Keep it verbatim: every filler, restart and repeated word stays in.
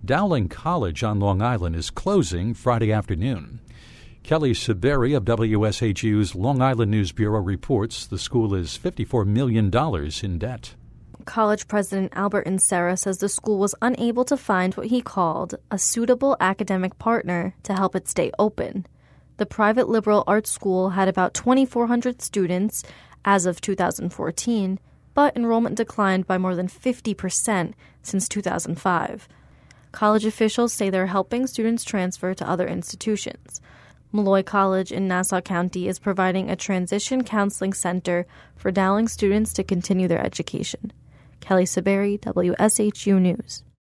Dowling College on Long Island is closing Friday afternoon. Kelly Saberi of W S H U's Long Island News Bureau reports the school is fifty-four million dollars in debt. College President Albert Insera says the school was unable to find what he called a suitable academic partner to help it stay open. The private liberal arts school had about twenty-four hundred students as of two thousand fourteen, but enrollment declined by more than fifty percent since two thousand five. College officials say they're helping students transfer to other institutions. Molloy College in Nassau County is providing a transition counseling center for Dowling students to continue their education. Kelly Saberi, W S H U News.